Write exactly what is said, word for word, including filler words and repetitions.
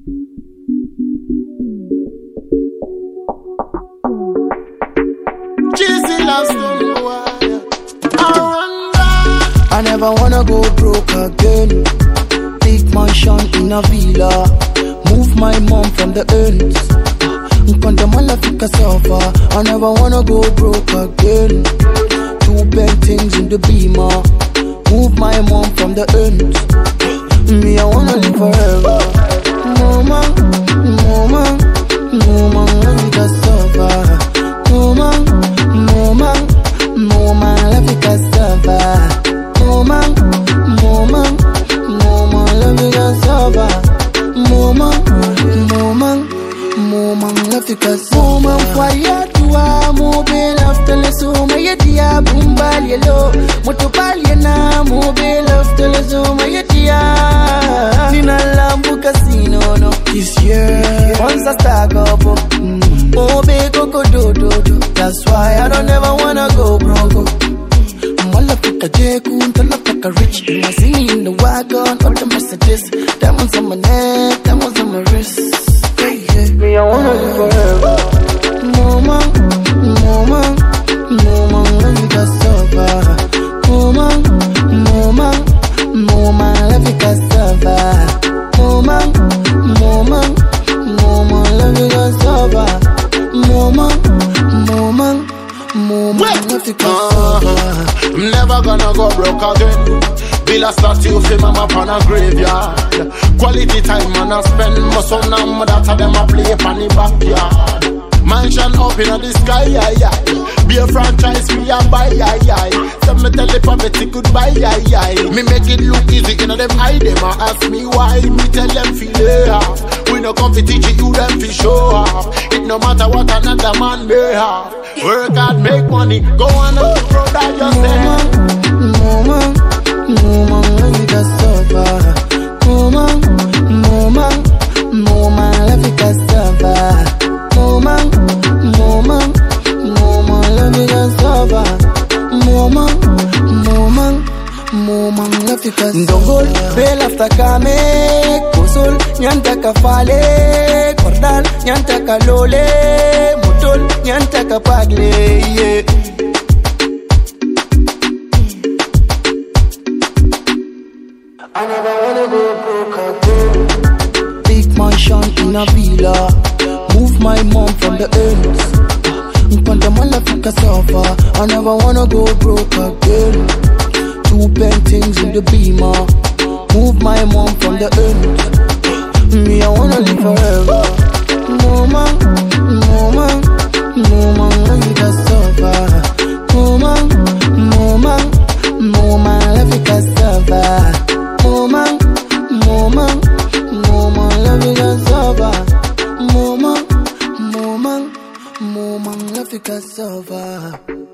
I never wanna go broke again. Big mansion in a villa. Move my mom from the ends. Nkwandamala fika sofa. I never wanna go broke again. Two big things in the beamer. Move my mom from the ends. Me, I wanna live forever. Mama, mama, mama, fika sofa. Mama, mama, mama, fika sofa. Mama, mama, mama, fika sofa. Mama, mama, mama, fika sofa. Mama, fire tuwa, mobile after the summer, yetia, bumbal yellow, motopal yena, mobile after the summer, yetia. Nina lambu casino, no, this year, once I stack up, mm. Oh, big coco do do do. That's why I don't ever wanna go broke. Malafika Jeku, Talafaka rich. I sing in the wagon, all the messages. Diamonds on my neck, diamonds on my wrist. Yeah, yeah. Me, I wanna live forever. Mama, mama, mama, let me go sober. Mama, mama, mama, let me go sober. Mama, mama, mama, let me go sober. Mama, mama, mama, let me go sober. I'm never gonna go broke again. Bill a statue for mama upon a graveyard. Quality time man I spend. My son and my daughter them a play upon the backyard. Mansion up in the sky, yeah, yeah. Be a franchise, we a buy, yeah, yeah. Some me tell the poverty goodbye, yeah, yeah. Me make it look easy, you know them hide them. I ask me why, me tell them feel it off. We no come to teach you, them fi show off. It no matter what another man may have. Work hard, make money, go on up the road that you say. Mama, mama, let me go sober. Mama, mama, mama, let me go sober. Mama, mama, mama, let me go sober. Mama, mama, mama, let me go sober. Ndongol, bel after kame, kusol, nyanta kafale, kordal, nyanta kalole, mutol, nyanta kapagle, yeah. I never wanna go broke again. Big mansion in a villa. Move my mom from the ends. Nkwandamala fika sofa. I never wanna go broke again. Two paintings in the beamer. Move my mom from the ends. Me, I wanna live forever. Mama, mama, mama, let me go sofa. Mama, mama, mama, let me go sofa. Mama, mama, mama, let me go sofa. Mama, mama, mama, let me go sofa.